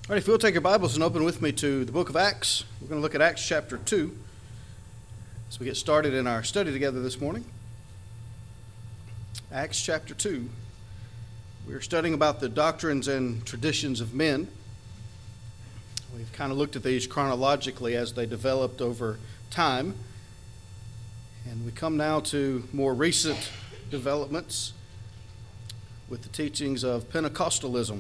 All right, if you'll take your Bibles and open with me to the book of Acts, we're going to look at Acts chapter 2 as we get started in our study together this morning. Acts chapter 2. We're studying about the doctrines and traditions of men. We've kind of looked at these chronologically as they developed over time. And we come now to more recent developments with the teachings of Pentecostalism.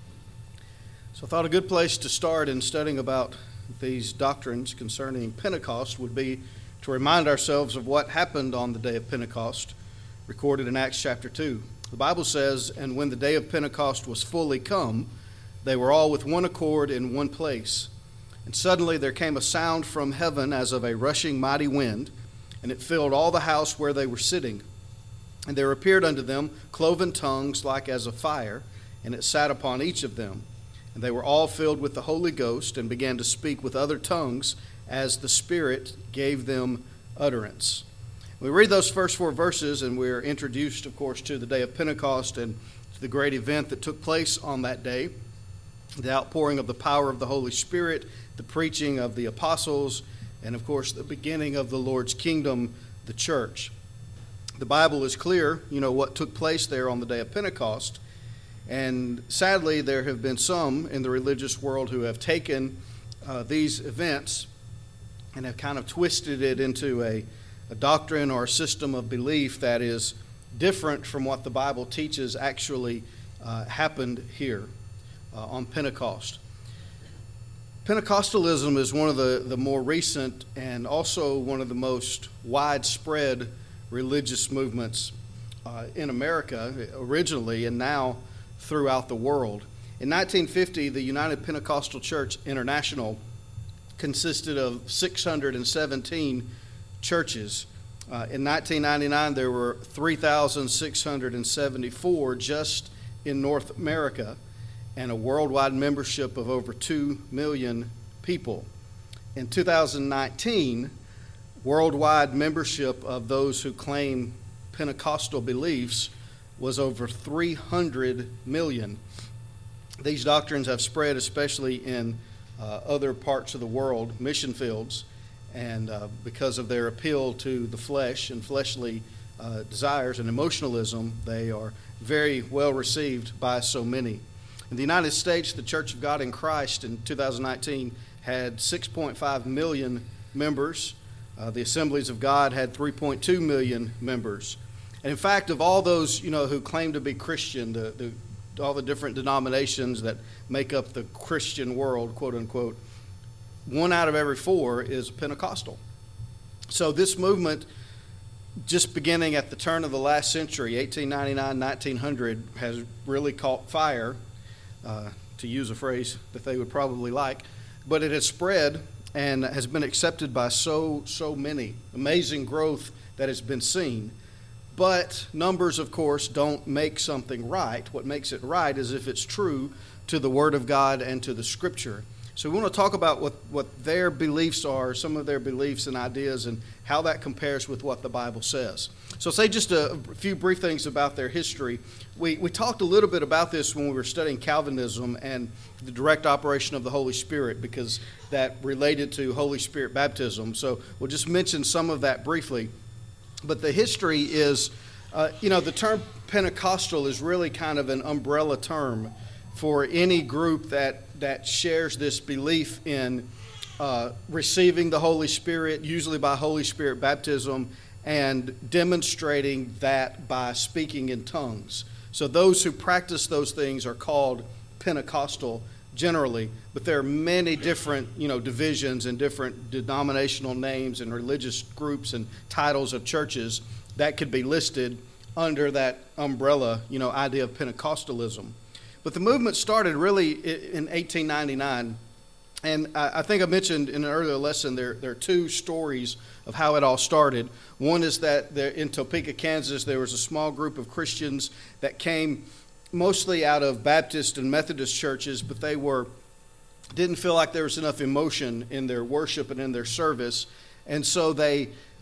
So I thought a good place to start in studying about these doctrines concerning Pentecost would be to remind ourselves of what happened on the day of Pentecost, recorded in Acts chapter 2. The Bible says, "And when the day of Pentecost was fully come, they were all with one accord in one place. And suddenly there came a sound from heaven as of a rushing mighty wind, and it filled all the house where they were sitting. And there appeared unto them cloven tongues like as of fire, and it sat upon each of them. And they were all filled with the Holy Ghost and began to speak with other tongues as the Spirit gave them utterance." We read those first four verses and we're introduced, of course, to the day of Pentecost and to the great event that took place on that day, the outpouring of the power of the Holy Spirit, the preaching of the apostles, and, of course, the beginning of the Lord's kingdom, the church. The Bible is clear, what took place there on the day of Pentecost. And sadly, there have been some in the religious world who have taken these events and have kind of twisted it into a doctrine or a system of belief that is different from what the Bible teaches actually happened here on Pentecost. Pentecostalism is one of the more recent and also one of the most widespread religious movements in America originally and now throughout the world. In 1950, the United Pentecostal Church International consisted of 617 churches. In 1999, there were 3,674 just in North America and a worldwide membership of over 2 million people. In 2019, worldwide membership of those who claim Pentecostal beliefs was over 300 million. These doctrines have spread especially in other parts of the world, mission fields, and because of their appeal to the flesh and fleshly desires and emotionalism, they are very well received by so many. In the United States, the Church of God in Christ in 2019 had 6.5 million members. The Assemblies of God had 3.2 million members. And in fact, of all those, who claim to be Christian, all the different denominations that make up the Christian world, quote unquote, 1 out of every 4 is Pentecostal. So this movement, just beginning at the turn of the last century, 1899, 1900, has really caught fire, to use a phrase that they would probably like, but it has spread and has been accepted by so many. Amazing growth that has been seen. But numbers, of course, don't make something right. What makes it right is if it's true to the Word of God and to the Scripture. So we want to talk about what their beliefs are, some of their beliefs and ideas, and how that compares with what the Bible says. So say just a few brief things about their history. We talked a little bit about this when we were studying Calvinism and the direct operation of the Holy Spirit, because that related to Holy Spirit baptism. So we'll just mention some of that briefly. But the history is, the term Pentecostal is really kind of an umbrella term for any group that shares this belief in receiving the Holy Spirit, usually by Holy Spirit baptism, and demonstrating that by speaking in tongues. So those who practice those things are called Pentecostal generally, but there are many different, divisions and different denominational names and religious groups and titles of churches that could be listed under that umbrella, idea of Pentecostalism. But the movement started really in 1899, and I think I mentioned in an earlier lesson there are 2 stories of how it all started. One is that in Topeka, Kansas, there was a small group of Christians that came mostly out of Baptist and Methodist churches, but they didn't feel like there was enough emotion in their worship and in their service, and so they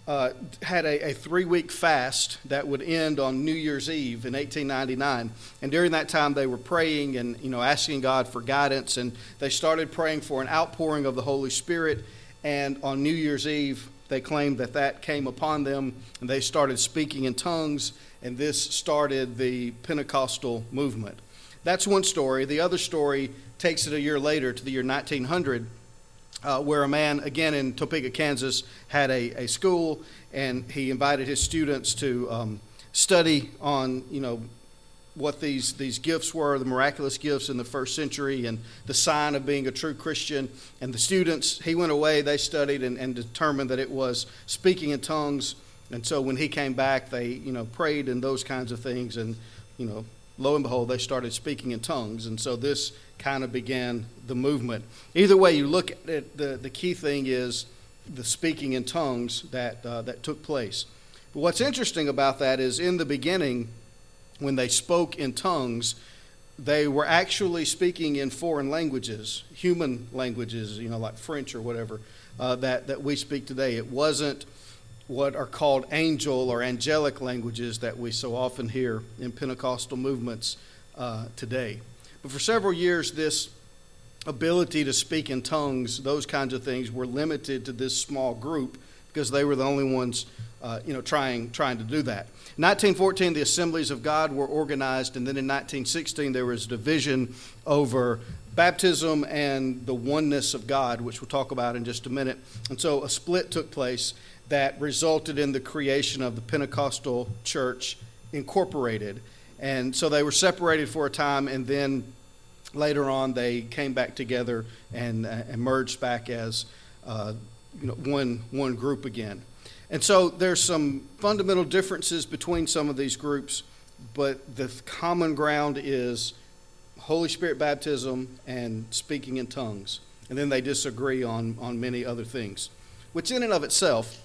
had a 3-week fast that would end on New Year's Eve in 1899. And during that time, they were praying and asking God for guidance. And they started praying for an outpouring of the Holy Spirit. And on New Year's Eve, they claimed that came upon them, and they started speaking in tongues. And this started the Pentecostal movement. That's one story. The other story takes it a year later to the year 1900. Where a man, again in Topeka, Kansas, had a school, and he invited his students to study on, what these gifts were, the miraculous gifts in the first century, and the sign of being a true Christian. And the students, he went away, they studied and determined that it was speaking in tongues. And so when he came back, they, prayed and those kinds of things, and, lo and behold, they started speaking in tongues. And so this kind of began the movement. Either way you look at it, the key thing is the speaking in tongues that took place. But what's interesting about that is in the beginning, when they spoke in tongues, they were actually speaking in foreign languages, human languages, like French or whatever, that we speak today. It wasn't what are called angel or angelic languages that we so often hear in Pentecostal movements today. But for several years, this ability to speak in tongues, those kinds of things, were limited to this small group because they were the only ones, trying to do that. In 1914, the Assemblies of God were organized, and then in 1916, there was division over baptism and the oneness of God, which we'll talk about in just a minute. And so a split took place that resulted in the creation of the Pentecostal Church Incorporated. And so they were separated for a time, and then later on they came back together and merged back as one group again. And so there's some fundamental differences between some of these groups, but the common ground is Holy Spirit baptism and speaking in tongues. And then they disagree on many other things, which in and of itself,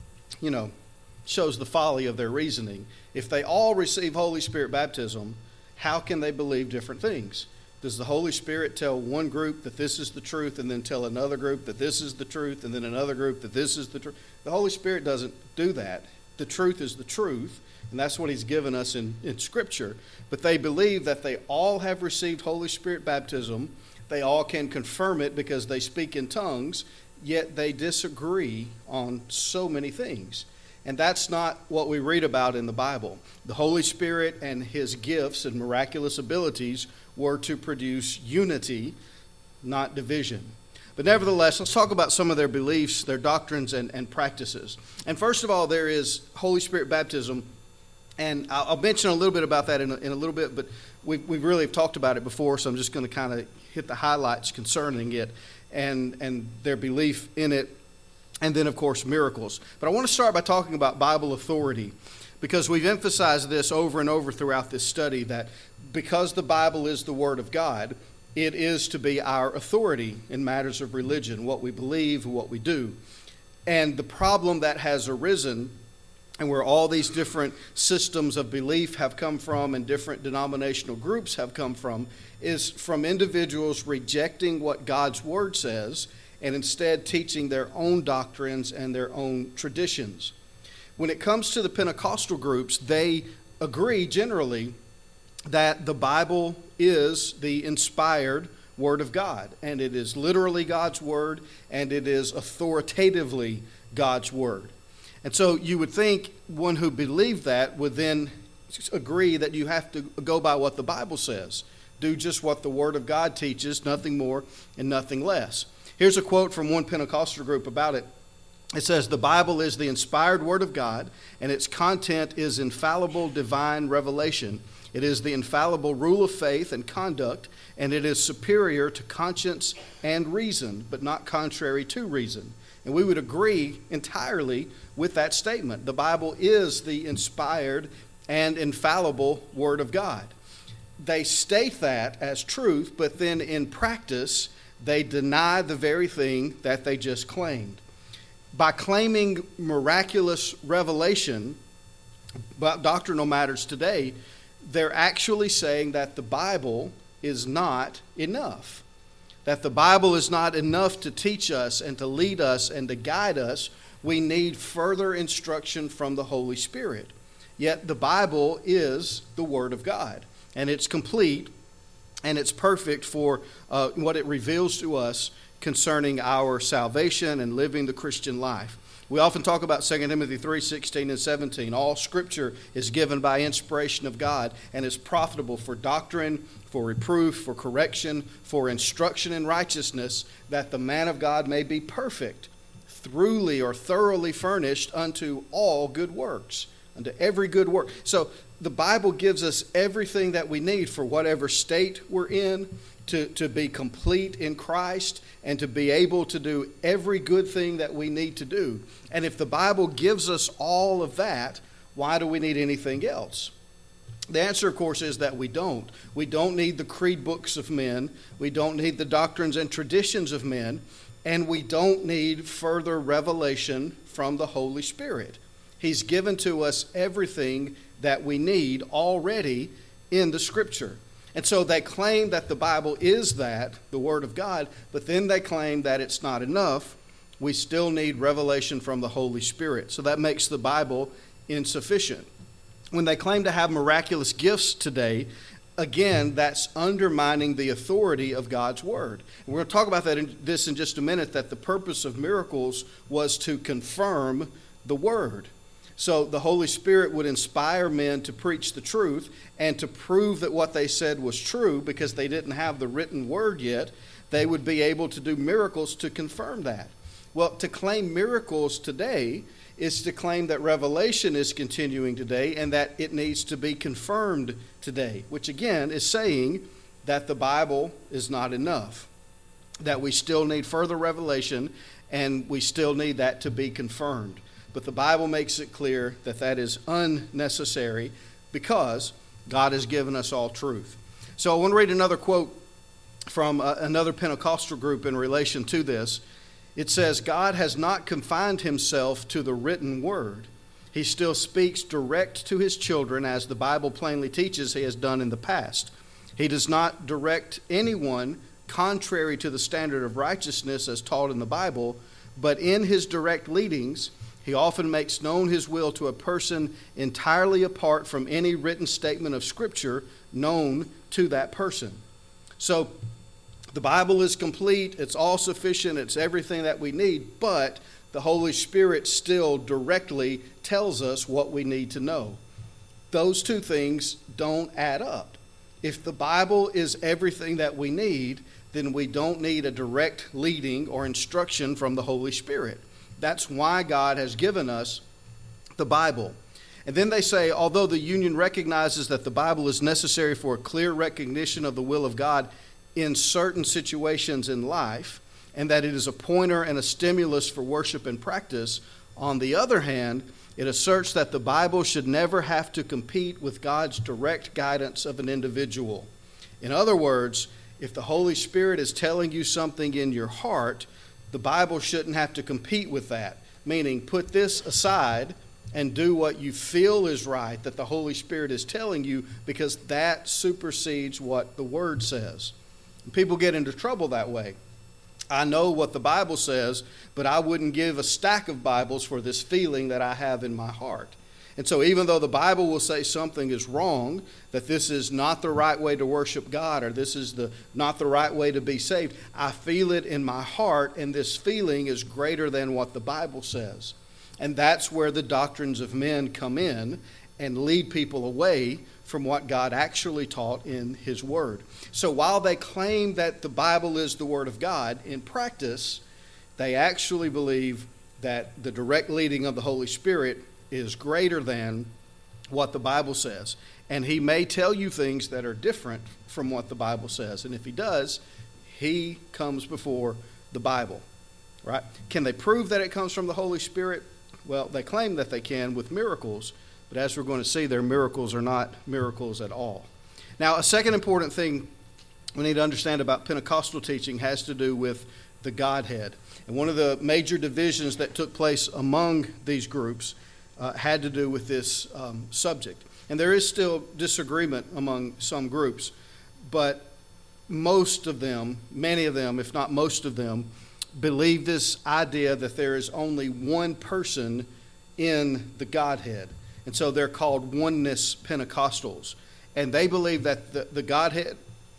shows the folly of their reasoning. If they all receive Holy Spirit baptism, how can they believe different things? Does the Holy Spirit tell one group that this is the truth and then tell another group that this is the truth and then another group that this is the truth? The Holy Spirit doesn't do that. The truth is the truth, and that's what He's given us in Scripture. But they believe that they all have received Holy Spirit baptism. They all can confirm it because they speak in tongues, yet they disagree on so many things. And that's not what we read about in the Bible. The Holy Spirit and His gifts and miraculous abilities were to produce unity, not division. But nevertheless, let's talk about some of their beliefs, their doctrines, and practices. And first of all, there is Holy Spirit baptism. And I'll mention a little bit about that in a little bit, but we really have talked about it before, so I'm just going to kind of hit the highlights concerning it and their belief in it. And then, of course, miracles. But I want to start by talking about Bible authority, because we've emphasized this over and over throughout this study, that because the Bible is the Word of God, it is to be our authority in matters of religion, what we believe, what we do. And the problem that has arisen, and where all these different systems of belief have come from and different denominational groups have come from, is from individuals rejecting what God's Word says and instead teaching their own doctrines and their own traditions. When it comes to the Pentecostal groups, they agree generally that the Bible is the inspired Word of God, and it is literally God's Word, and it is authoritatively God's Word. And so you would think one who believed that would then agree that you have to go by what the Bible says. Do just what the Word of God teaches, nothing more and nothing less. Here's a quote from one Pentecostal group about it. It says, "The Bible is the inspired Word of God, and its content is infallible divine revelation. It is the infallible rule of faith and conduct, and it is superior to conscience and reason, but not contrary to reason." And we would agree entirely with that statement. The Bible is the inspired and infallible Word of God. They state that as truth, but then in practice, they deny the very thing that they just claimed. By claiming miraculous revelation about doctrinal matters today, they're actually saying that the Bible is not enough. That the Bible is not enough to teach us and to lead us and to guide us We need further instruction from the Holy Spirit. Yet the Bible is the Word of God, and it's complete, and it's perfect for what it reveals to us concerning our salvation and living the Christian life. We often talk about 2 Timothy 3:16 and 17. All Scripture is given by inspiration of God and is profitable for doctrine, for reproof, for correction, for instruction in righteousness, that the man of God may be perfect, thoroughly furnished unto all good works, unto every good work. So the Bible gives us everything that we need for whatever state we're in, to be complete in Christ and to be able to do every good thing that we need to do. And if the Bible gives us all of that, why do we need anything else? The answer, of course, is that we don't. We don't need the creed books of men. We don't need the doctrines and traditions of men. And we don't need further revelation from the Holy Spirit. He's given to us everything that we need already in the Scripture. And so they claim that the Bible is that, the Word of God, but then they claim that it's not enough. We still need revelation from the Holy Spirit. So that makes the Bible insufficient. When they claim to have miraculous gifts today, again, that's undermining the authority of God's Word. And we're going to talk about this in just a minute, that the purpose of miracles was to confirm the Word. So the Holy Spirit would inspire men to preach the truth and to prove that what they said was true, because they didn't have the written word yet. They would be able to do miracles to confirm that. Well, to claim miracles today is to claim that revelation is continuing today and that it needs to be confirmed today, which again is saying that the Bible is not enough, that we still need further revelation and we still need that to be confirmed. But the Bible makes it clear that that is unnecessary because God has given us all truth. So I want to read another quote from another Pentecostal group in relation to this. It says, God has not confined himself to the written word. He still speaks direct to his children, as the Bible plainly teaches he has done in the past. He does not direct anyone contrary to the standard of righteousness as taught in the Bible, but in his direct leadings, he often makes known his will to a person entirely apart from any written statement of Scripture known to that person. So the Bible is complete, it's all sufficient, it's everything that we need, but the Holy Spirit still directly tells us what we need to know. Those two things don't add up. If the Bible is everything that we need, then we don't need a direct leading or instruction from the Holy Spirit. That's why God has given us the Bible. And then they say, although the union recognizes that the Bible is necessary for a clear recognition of the will of God in certain situations in life, and that it is a pointer and a stimulus for worship and practice, on the other hand, it asserts that the Bible should never have to compete with God's direct guidance of an individual. In other words, if the Holy Spirit is telling you something in your heart, the Bible shouldn't have to compete with that, meaning put this aside and do what you feel is right that the Holy Spirit is telling you, because that supersedes what the Word says. And people get into trouble that way. I know what the Bible says, but I wouldn't give a stack of Bibles for this feeling that I have in my heart. And so even though the Bible will say something is wrong, that this is not the right way to worship God, or this is not the right way to be saved, I feel it in my heart, and this feeling is greater than what the Bible says. And that's where the doctrines of men come in and lead people away from what God actually taught in His Word. So while they claim that the Bible is the Word of God, in practice, they actually believe that the direct leading of the Holy Spirit is greater than what the Bible says. And He may tell you things that are different from what the Bible says. And if He does, He comes before the Bible, right? Can they prove that it comes from the Holy Spirit? Well, they claim that they can with miracles, but as we're going to see, their miracles are not miracles at all. Now, a second important thing we need to understand about Pentecostal teaching has to do with the Godhead. And one of the major divisions that took place among these groups had to do with this subject. And there is still disagreement among some groups, but most of them, many of them, if not most of them, believe this idea that there is only one person in the Godhead. And so they're called Oneness Pentecostals. And they believe that the Godhead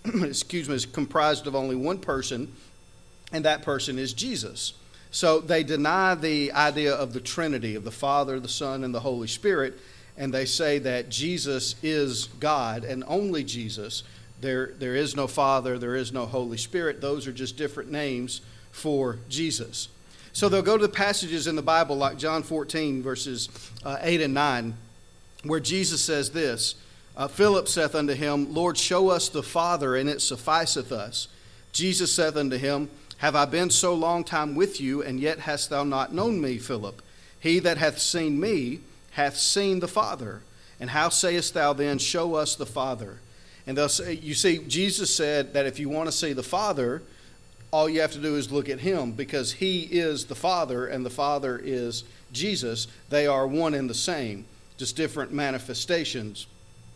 is comprised of only one person, and that person is Jesus. So they deny the idea of the Trinity, of the Father, the Son, and the Holy Spirit, and they say that Jesus is God and only Jesus. There is no Father, there is no Holy Spirit. Those are just different names for Jesus. So they'll go to the passages in the Bible like John 14, verses 8 and 9, where Jesus says this, Philip saith unto him, Lord, show us the Father, and it sufficeth us. Jesus saith unto him, Have I been so long time with you, and yet hast thou not known me, Philip? He that hath seen me hath seen the Father. And how sayest thou then, Show us the Father? And they'll say, you see, Jesus said that if you want to see the Father, all you have to do is look at him, because he is the Father and the Father is Jesus. They are one and the same, just different manifestations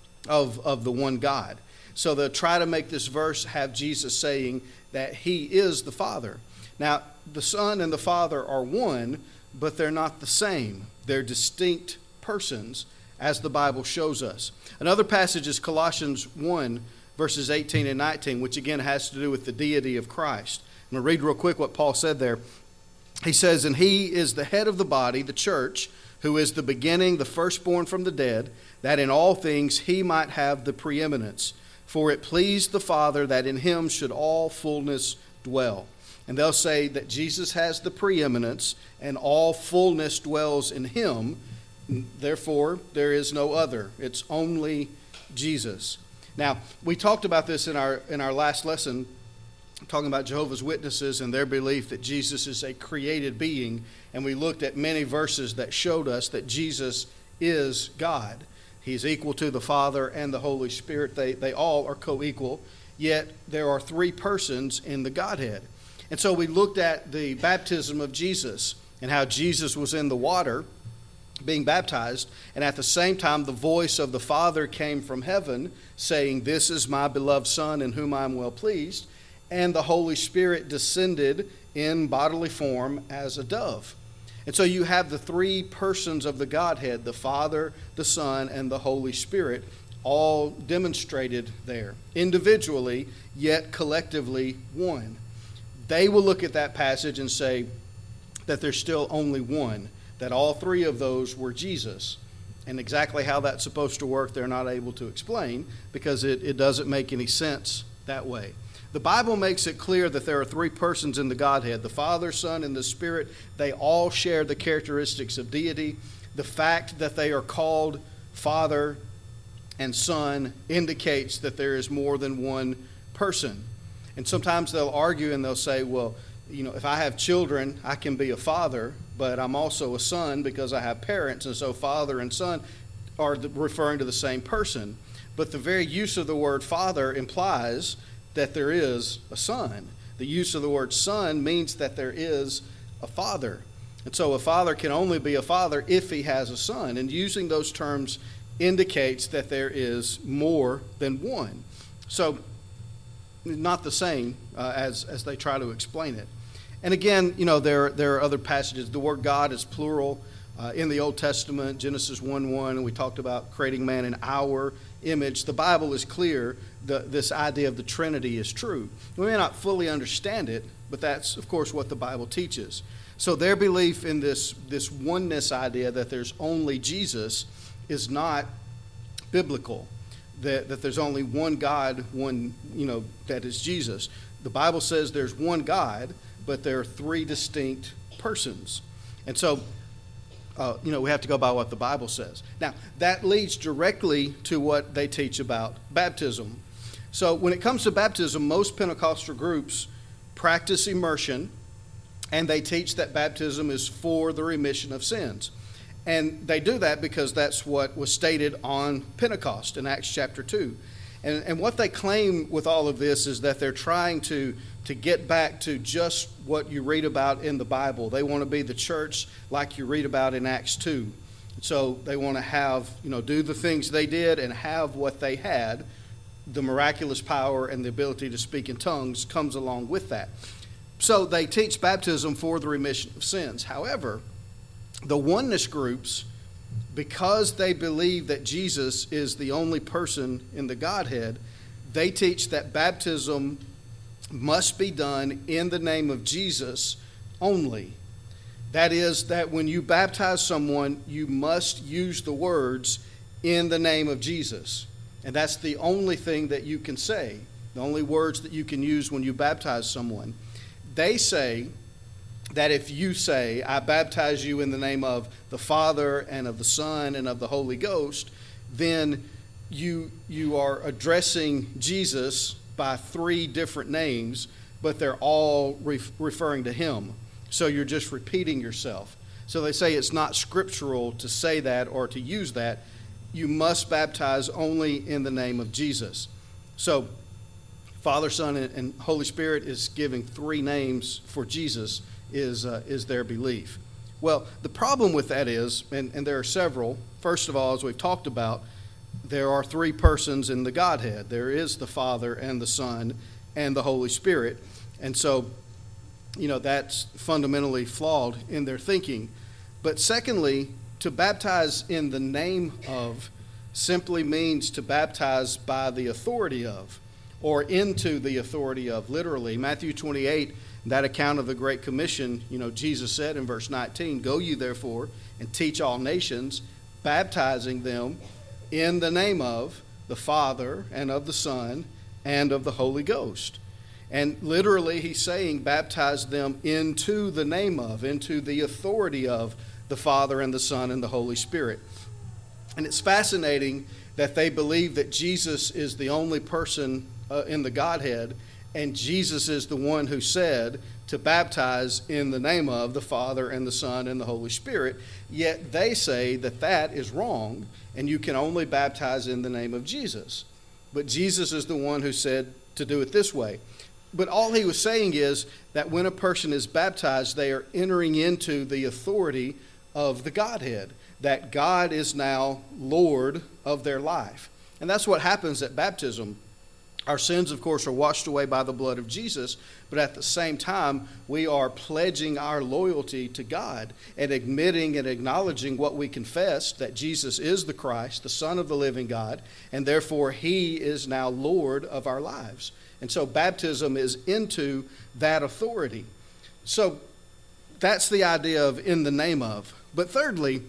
of the one God. So they'll try to make this verse have Jesus saying that he is the Father. Now, the Son and the Father are one, but they're not the same. They're distinct persons, as the Bible shows us. Another passage is Colossians 1, verses 18 and 19, which again has to do with the deity of Christ. I'm going to read real quick what Paul said there. He says, And he is the head of the body, the church, who is the beginning, the firstborn from the dead, that in all things he might have the preeminence. For it pleased the Father that in him should all fullness dwell. And they'll say that Jesus has the preeminence and all fullness dwells in him. Therefore, there is no other. It's only Jesus. Now, we talked about this in our last lesson, talking about Jehovah's Witnesses and their belief that Jesus is a created being. And we looked at many verses that showed us that Jesus is God. He's equal to the Father and the Holy Spirit. They all are co-equal, yet there are three persons in the Godhead. And so we looked at the baptism of Jesus and how Jesus was in the water being baptized, and at the same time the voice of the Father came from heaven saying, This is my beloved Son in whom I am well pleased, and the Holy Spirit descended in bodily form as a dove. And so you have the three persons of the Godhead, the Father, the Son, and the Holy Spirit, all demonstrated there, individually, yet collectively one. They will look at that passage and say that there's still only one, that all three of those were Jesus. And exactly how that's supposed to work, they're not able to explain, because it doesn't make any sense that way. The Bible makes it clear that there are three persons in the Godhead, the Father, Son, and the Spirit. They all share the characteristics of deity. The fact that they are called Father and Son indicates that there is more than one person. And sometimes they'll argue and they'll say, well, if I have children, I can be a father, but I'm also a son because I have parents, and so father and son are referring to the same person. But the very use of the word father implies that there is a son. The use of the word son means that there is a father. And so a father can only be a father if he has a son. And using those terms indicates that there is more than one. So not the same as they try to explain it. And again, there are other passages. The word God is plural in the Old Testament, Genesis 1:1, and we talked about creating man in our image. The Bible is clear. This idea of the Trinity is true. We may not fully understand it, but that's, of course, what the Bible teaches. So their belief in this oneness idea that there's only Jesus is not biblical, that there's only one God, that is Jesus. The Bible says there's one God, but there are three distinct persons. And so, we have to go by what the Bible says. Now, that leads directly to what they teach about baptism. So when it comes to baptism, most Pentecostal groups practice immersion, and they teach that baptism is for the remission of sins. And they do that because that's what was stated on Pentecost in Acts chapter 2. And what they claim with all of this is that they're trying to get back to just what you read about in the Bible. They want to be the church like you read about in Acts 2. So they want to have, do the things they did and have what they had. The miraculous power and the ability to speak in tongues comes along with that. So they teach baptism for the remission of sins. However, the oneness groups, because they believe that Jesus is the only person in the Godhead, they teach that baptism must be done in the name of Jesus only. That is, that when you baptize someone, you must use the words in the name of Jesus. And that's the only thing that you can say, the only words that you can use when you baptize someone. They say that if you say, I baptize you in the name of the Father and of the Son and of the Holy Ghost, then you are addressing Jesus by 3 different names, but they're all referring to him. So you're just repeating yourself. So they say it's not scriptural to say that or to use that. You must baptize only in the name of Jesus. So Father, Son, and Holy Spirit is giving 3 names for Jesus is their belief. Well, the problem with that is, and there are several. First of all, as we've talked about, there are 3 persons in the Godhead. There is the Father and the Son and the Holy Spirit. And so, that's fundamentally flawed in their thinking. But secondly, to baptize in the name of simply means to baptize by the authority of, or into the authority of, literally. Matthew 28, that account of the Great Commission, Jesus said in verse 19, "Go you therefore and teach all nations, baptizing them in the name of the Father and of the Son and of the Holy Ghost." And literally he's saying baptize them into the name of, into the authority of the Father and the Son and the Holy Spirit. And it's fascinating that they believe that Jesus is the only person in the Godhead, and Jesus is the one who said to baptize in the name of the Father and the Son and the Holy Spirit. Yet they say that that is wrong, and you can only baptize in the name of Jesus. But Jesus is the one who said to do it this way. But all he was saying is that when a person is baptized, they are entering into the authority of the Godhead, that God is now Lord of their life. And that's what happens at baptism. Our sins, of course, are washed away by the blood of Jesus, but at the same time, we are pledging our loyalty to God and admitting and acknowledging what we confess, that Jesus is the Christ, the Son of the living God, and therefore he is now Lord of our lives. And so baptism is into that authority. So that's the idea of in the name of. But thirdly,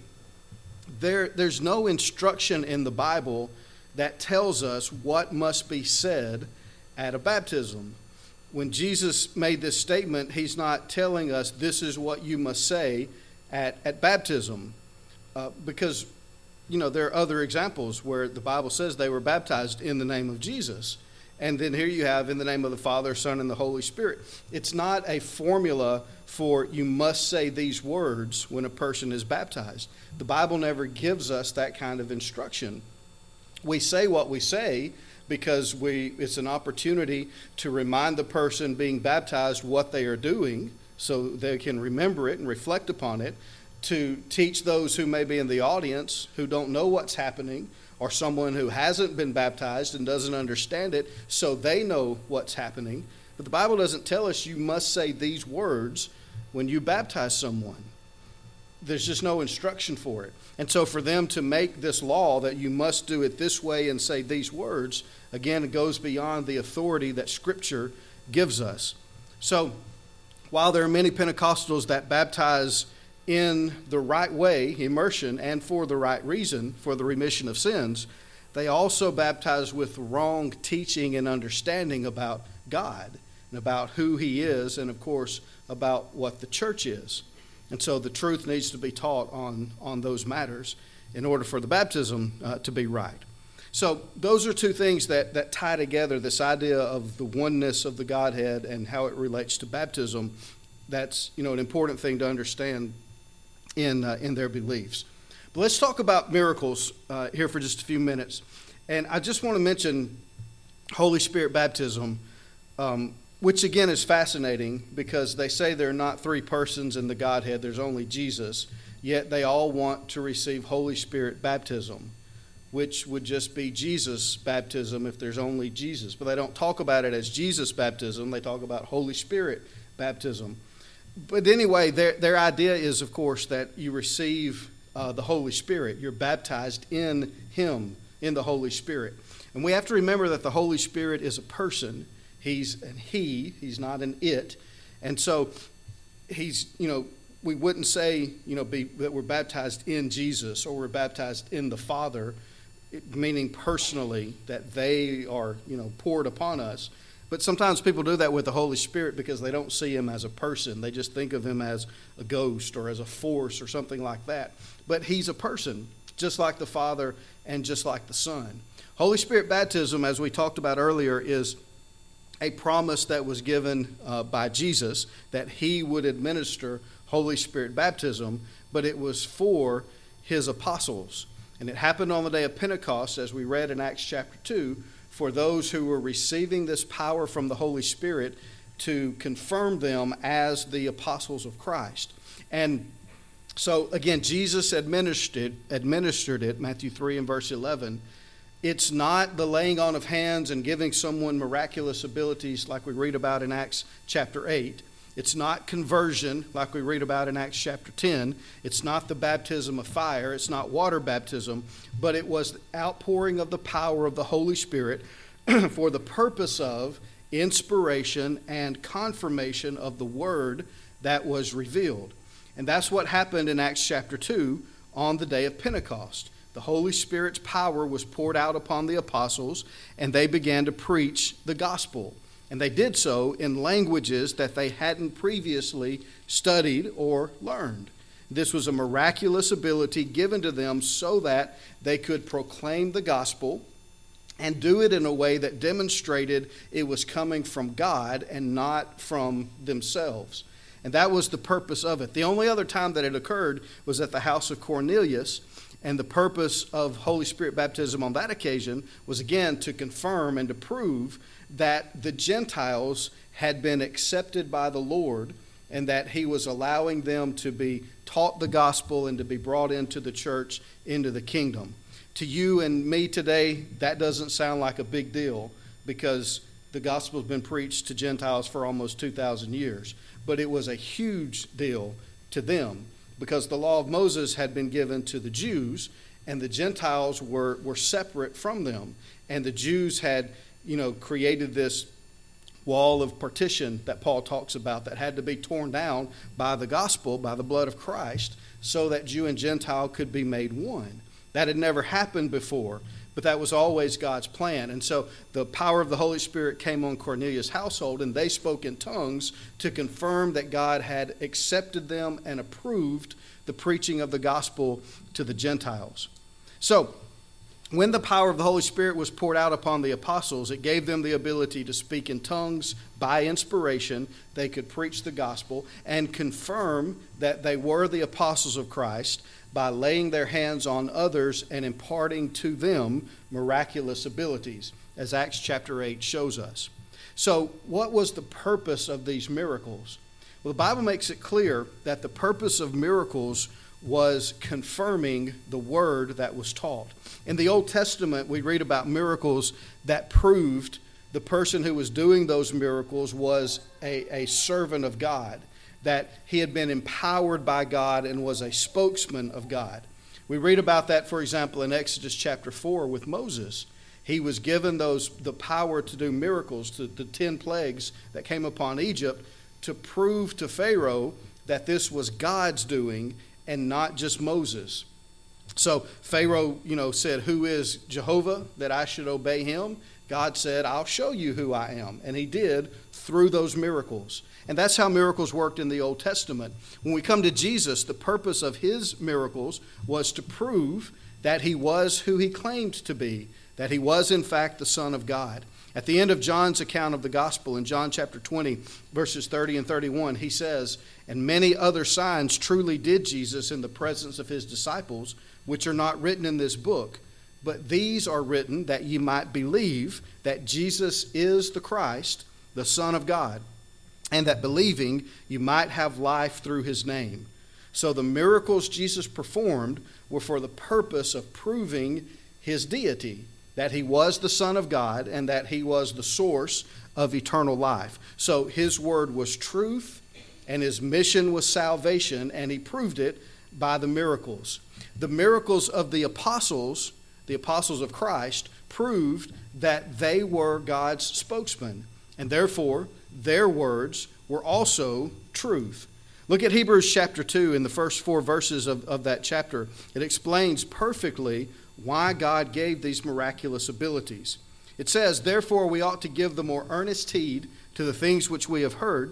there's no instruction in the Bible that tells us what must be said at a baptism. When Jesus made this statement, he's not telling us this is what you must say at baptism. Because, there are other examples where the Bible says they were baptized in the name of Jesus. And then here you have in the name of the Father, Son, and the Holy Spirit. It's not a formula for you must say these words when a person is baptized. The Bible never gives us that kind of instruction. We say what we say because it's an opportunity to remind the person being baptized what they are doing so they can remember it and reflect upon it, to teach those who may be in the audience who don't know what's happening, or someone who hasn't been baptized and doesn't understand it, so they know what's happening. But the Bible doesn't tell us you must say these words when you baptize someone. There's just no instruction for it. And so for them to make this law that you must do it this way and say these words, again, it goes beyond the authority that Scripture gives us. So while there are many Pentecostals that baptize in the right way, immersion, and for the right reason, for the remission of sins, they also baptize with wrong teaching and understanding about God and about who he is, and of course about what the church is. And so the truth needs to be taught on those matters in order for the baptism to be right. So those are 2 things that tie together this idea of the oneness of the Godhead and how it relates to baptism. That's an important thing to understand in their beliefs. But let's talk about miracles here for just a few minutes. And I just want to mention Holy Spirit baptism, which again is fascinating because they say there are not 3 persons in the Godhead, there's only Jesus, yet they all want to receive Holy Spirit baptism, which would just be Jesus baptism if there's only Jesus. But they don't talk about it as Jesus baptism, they talk about Holy Spirit baptism. But anyway, their idea is, of course, that you receive the Holy Spirit. You're baptized in Him, in the Holy Spirit. And we have to remember that the Holy Spirit is a person. He's an He. He's not an it. And so He's, we wouldn't say, that we're baptized in Jesus or we're baptized in the Father, meaning personally that they are, poured upon us. But sometimes people do that with the Holy Spirit because they don't see Him as a person. They just think of Him as a ghost or as a force or something like that. But He's a person, just like the Father and just like the Son. Holy Spirit baptism, as we talked about earlier, is a promise that was given by Jesus that He would administer Holy Spirit baptism, but it was for His apostles. And it happened on the day of Pentecost, as we read in Acts chapter 2, for those who were receiving this power from the Holy Spirit to confirm them as the apostles of Christ. And so, again, Jesus administered it, Matthew 3 and verse 11. It's not the laying on of hands and giving someone miraculous abilities like we read about in Acts chapter 8. It's not conversion like we read about in Acts chapter 10. It's not the baptism of fire. It's not water baptism. But it was the outpouring of the power of the Holy Spirit for the purpose of inspiration and confirmation of the word that was revealed. And that's what happened in Acts chapter 2 on the day of Pentecost. The Holy Spirit's power was poured out upon the apostles, and they began to preach the gospel. And they did so in languages that they hadn't previously studied or learned. This was a miraculous ability given to them so that they could proclaim the gospel and do it in a way that demonstrated it was coming from God and not from themselves. And that was the purpose of it. The only other time that it occurred was at the house of Cornelius. And the purpose of Holy Spirit baptism on that occasion was, again, to confirm and to prove that the Gentiles had been accepted by the Lord and that He was allowing them to be taught the gospel and to be brought into the church, into the kingdom. To you and me today, that doesn't sound like a big deal because the gospel has been preached to Gentiles for almost 2,000 years. But it was a huge deal to them, because the law of Moses had been given to the Jews, and the Gentiles were separate from them. And the Jews had, created this wall of partition that Paul talks about that had to be torn down by the gospel, by the blood of Christ, so that Jew and Gentile could be made one. That had never happened before, but that was always God's plan. And so the power of the Holy Spirit came on Cornelius' household, and they spoke in tongues to confirm that God had accepted them and approved the preaching of the gospel to the Gentiles. So when the power of the Holy Spirit was poured out upon the apostles, it gave them the ability to speak in tongues by inspiration. They could preach the gospel and confirm that they were the apostles of Christ by laying their hands on others and imparting to them miraculous abilities, as Acts chapter 8 shows us. So what was the purpose of these miracles? Well, the Bible makes it clear that the purpose of miracles was confirming the word that was taught. In the Old Testament, we read about miracles that proved the person who was doing those miracles was a servant of God, that he had been empowered by God and was a spokesman of God. We read about that, for example, in Exodus chapter 4 with Moses. He was given the power to do miracles, the 10 plagues that came upon Egypt, to prove to Pharaoh that this was God's doing and not just Moses. So Pharaoh, said, "Who is Jehovah that I should obey him?" God said, "I'll show you who I am." And he did through those miracles. And that's how miracles worked in the Old Testament. When we come to Jesus, the purpose of his miracles was to prove that he was who he claimed to be, that he was in fact the Son of God. At the end of John's account of the gospel, in John chapter 20, verses 30 and 31, he says, "And many other signs truly did Jesus in the presence of his disciples, which are not written in this book. But these are written that ye might believe that Jesus is the Christ, the Son of God, and that believing you might have life through his name." So the miracles Jesus performed were for the purpose of proving his deity, that he was the Son of God and that he was the source of eternal life. So his word was truth, and his mission was salvation, and he proved it by the miracles. The miracles of the apostles of Christ, proved that they were God's spokesman, and therefore their words were also truth. Look at Hebrews chapter 2 in the first 4 verses of that chapter. It explains perfectly why God gave these miraculous abilities. It says, "Therefore we ought to give the more earnest heed to the things which we have heard,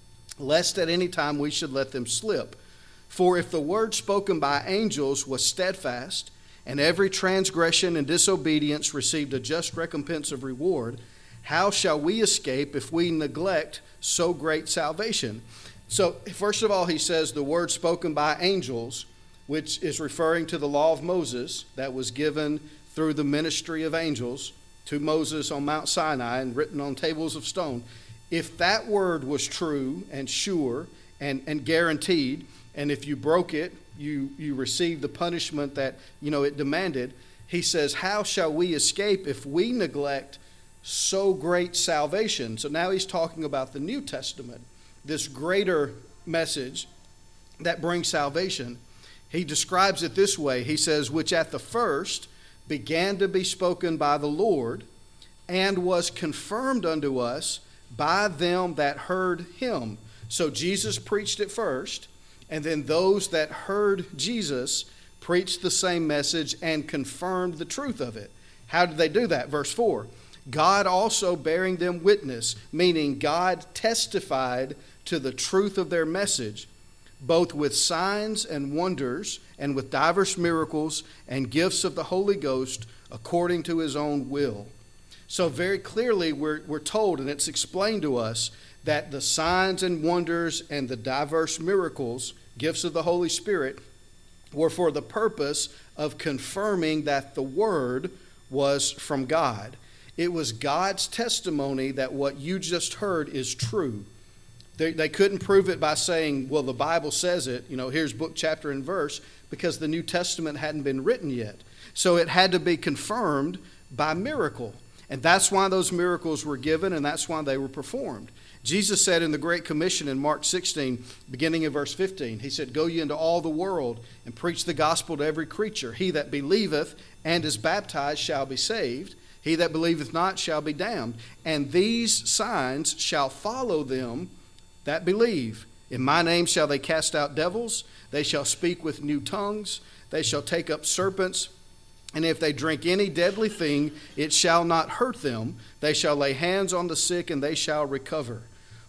lest at any time we should let them slip. For if the word spoken by angels was steadfast, and every transgression and disobedience received a just recompense of reward, how shall we escape if we neglect so great salvation?" So, first of all, he says the word spoken by angels, which is referring to the law of Moses that was given through the ministry of angels to Moses on Mount Sinai and written on tables of stone. If that word was true and sure and guaranteed, and if you broke it, you received the punishment that it demanded, he says, how shall we escape if we neglect so great salvation? So now he's talking about the New Testament, this greater message that brings salvation. He describes it this way. He says, which at the first began to be spoken by the Lord, and was confirmed unto us by them that heard him. So Jesus preached it first, and then those that heard Jesus preached the same message and confirmed the truth of it. How did they do that? Verse 4, God also bearing them witness, meaning God testified to the truth of their message, both with signs and wonders, and with divers miracles and gifts of the Holy Ghost, according to his own will. So very clearly we're told, and it's explained to us, that the signs and wonders and the diverse miracles, gifts of the Holy Spirit, were for the purpose of confirming that the Word was from God. It was God's testimony that what you just heard is true. They couldn't prove it by saying, well, the Bible says it, here's book, chapter, and verse, because the New Testament hadn't been written yet. So it had to be confirmed by miracle. And that's why those miracles were given, and that's why they were performed. Jesus said in the Great Commission in Mark 16, beginning in verse 15, he said, go ye into all the world and preach the gospel to every creature. He that believeth and is baptized shall be saved. He that believeth not shall be damned. And these signs shall follow them that believe. In my name shall they cast out devils. They shall speak with new tongues. They shall take up serpents. And if they drink any deadly thing, it shall not hurt them. They shall lay hands on the sick, and they shall recover.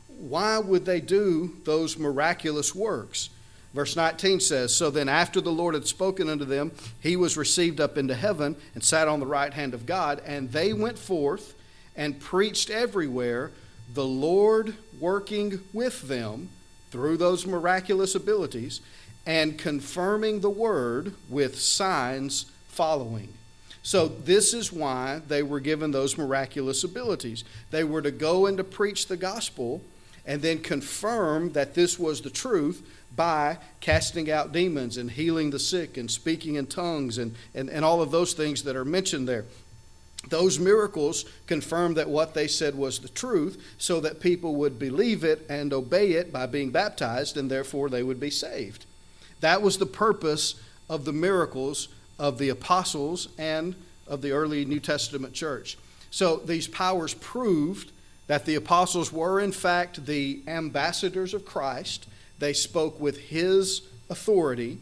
Why would they do those miraculous works? Verse 19 says, so then after the Lord had spoken unto them, he was received up into heaven and sat on the right hand of God. And they went forth and preached everywhere, the Lord working with them through those miraculous abilities and confirming the word with signs following. So this is why they were given those miraculous abilities. They were to go and to preach the gospel and then confirm that this was the truth by casting out demons and healing the sick and speaking in tongues and all of those things that are mentioned there. Those miracles confirmed that what they said was the truth, so that people would believe it and obey it by being baptized, and therefore they would be saved. That was the purpose of the miracles of the apostles and of the early New Testament church. So these powers proved that the apostles were in fact the ambassadors of Christ. They spoke with his authority,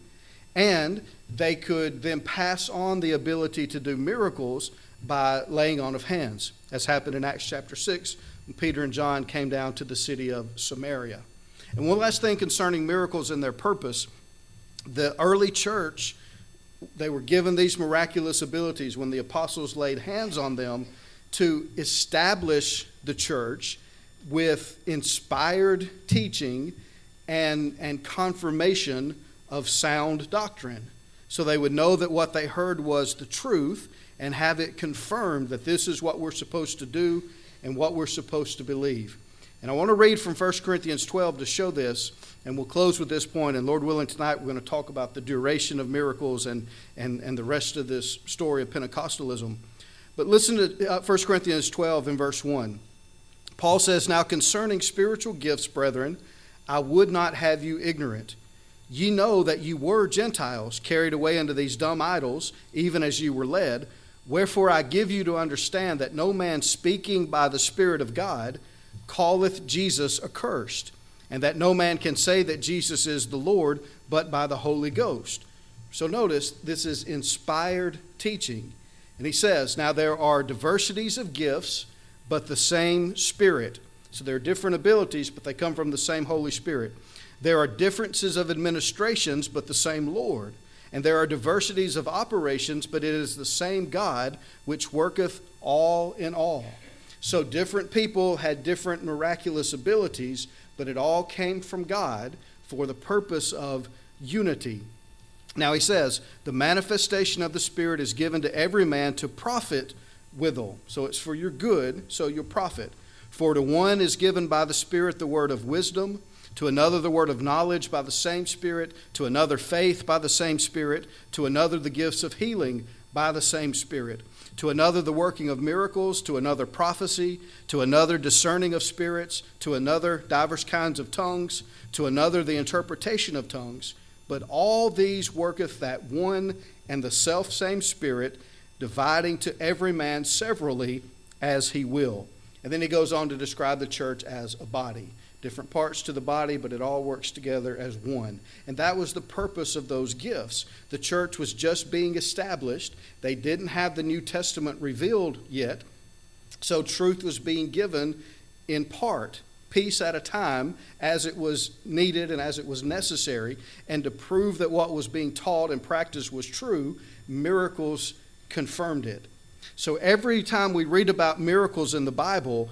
and they could then pass on the ability to do miracles by laying on of hands, as happened in Acts chapter 6 when Peter and John came down to the city of Samaria. And one last thing concerning miracles and their purpose, the early church, they were given these miraculous abilities when the apostles laid hands on them to establish the church with inspired teaching and confirmation of sound doctrine. So they would know that what they heard was the truth and have it confirmed that this is what we're supposed to do and what we're supposed to believe. And I want to read from 1 Corinthians 12 to show this, and we'll close with this point. And Lord willing, tonight we're going to talk about the duration of miracles and the rest of this story of Pentecostalism. But listen to 1 Corinthians 12 in verse 1. Paul says, "Now concerning spiritual gifts, brethren, I would not have you ignorant. Ye know that you were Gentiles, carried away unto these dumb idols, even as you were led. Wherefore I give you to understand that no man speaking by the Spirit of God calleth Jesus accursed, and that no man can say that Jesus is the Lord but by the Holy Ghost." So notice, this is inspired teaching. And he says, now there are diversities of gifts, but the same Spirit. So there are different abilities, but they come from the same Holy Spirit. There are differences of administrations, but the same Lord. And there are diversities of operations, but it is the same God which worketh all in all. So different people had different miraculous abilities, but it all came from God for the purpose of unity. Now he says, the manifestation of the Spirit is given to every man to profit withal. So it's for your good, so you'll profit. For to one is given by the Spirit the word of wisdom, to another the word of knowledge by the same Spirit, to another faith by the same Spirit, to another the gifts of healing by the same Spirit, to another the working of miracles, to another prophecy, to another discerning of spirits, to another divers kinds of tongues, to another the interpretation of tongues. But all these worketh that one and the selfsame Spirit, dividing to every man severally as he will. And then he goes on to describe the church as a body. Different parts to the body, but it all works together as one. And that was the purpose of those gifts. The church was just being established. They didn't have the New Testament revealed yet. So truth was being given in part, piece at a time, as it was needed and as it was necessary. And to prove that what was being taught and practiced was true, miracles confirmed it. So every time we read about miracles in the Bible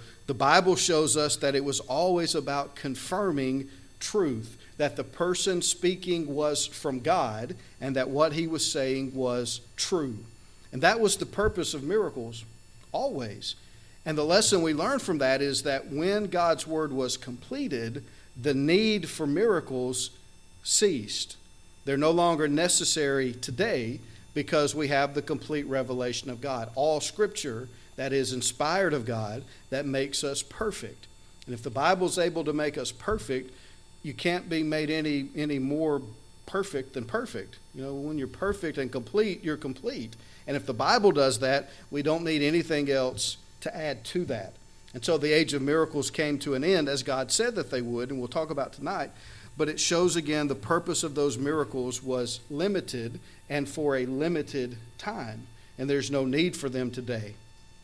shows us that it was always about confirming truth, that the person speaking was from God and that what he was saying was true. And that was the purpose of miracles, always. And the lesson we learn from that is that when God's word was completed, the need for miracles ceased. They're no longer necessary today because we have the complete revelation of God. All Scripture that is inspired of God, that makes us perfect. And if the Bible's able to make us perfect, you can't be made any more perfect than perfect. You know, when you're perfect and complete, you're complete. And if the Bible does that, we don't need anything else to add to that. And so the age of miracles came to an end, as God said that they would, and we'll talk about tonight. But it shows again the purpose of those miracles was limited and for a limited time. And there's no need for them today.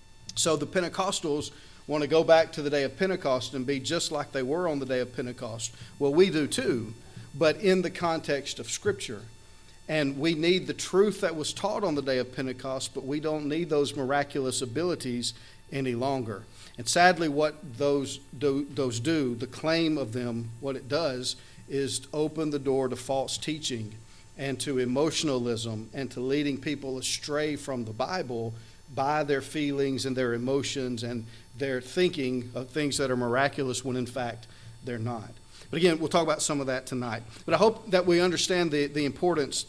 So the Pentecostals want to go back to the day of Pentecost and be just like they were on the day of Pentecost. Well, we do too, but in the context of Scripture. And we need the truth that was taught on the day of Pentecost, but we don't need those miraculous abilities any longer. And sadly, what those do, the claim of them, what it does is open the door to false teaching and to emotionalism and to leading people astray from the Bible by their feelings and their emotions and their thinking of things that are miraculous when in fact they're not. But again, we'll talk about some of that tonight. But I hope that we understand the importance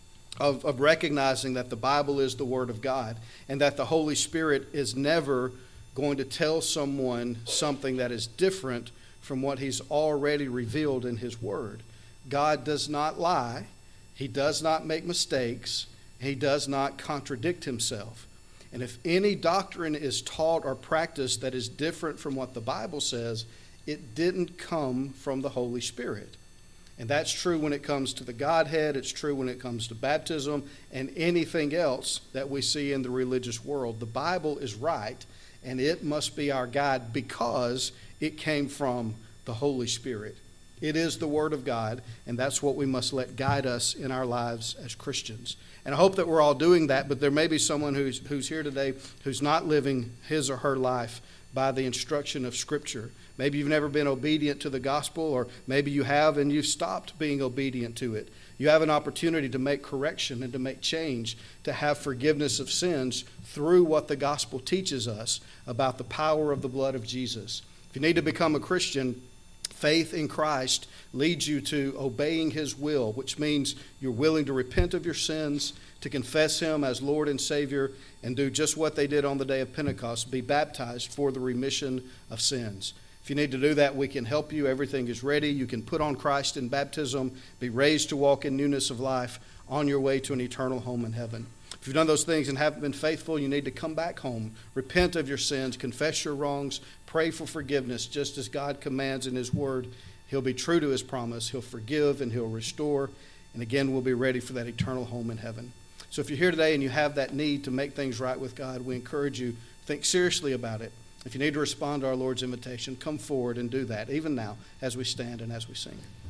of recognizing that the Bible is the Word of God and that the Holy Spirit is never going to tell someone something that is different from what He's already revealed in His Word. God does not lie. He does not make mistakes. He does not contradict Himself. And if any doctrine is taught or practiced that is different from what the Bible says, it didn't come from the Holy Spirit. And that's true when it comes to the Godhead. It's true when it comes to baptism and anything else that we see in the religious world. The Bible is right, and it must be our guide because it came from the Holy Spirit. It is the Word of God, and that's what we must let guide us in our lives as Christians. And I hope that we're all doing that, but there may be someone who's here today who's not living his or her life by the instruction of Scripture. Maybe you've never been obedient to the gospel, or maybe you have and you've stopped being obedient to it. You have an opportunity to make correction and to make change, to have forgiveness of sins through what the gospel teaches us about the power of the blood of Jesus. If you need to become a Christian, Faith in Christ leads you to obeying his will, which means you're willing to repent of your sins, to confess him as Lord and Savior, and do just what they did on the day of Pentecost, be baptized for the remission of sins. If you need to do that, we can help you. Everything is ready. You can put on Christ in baptism, be raised to walk in newness of life on your way to an eternal home in heaven. If you've done those things and haven't been faithful, you need to come back home, repent of your sins, confess your wrongs, pray for forgiveness, just as God commands in his word. He'll be true to his promise. He'll forgive and he'll restore. And again, we'll be ready for that eternal home in heaven. So if you're here today and you have that need to make things right with God, we encourage you to think seriously about it. If you need to respond to our Lord's invitation, come forward and do that, even now, as we stand and as we sing.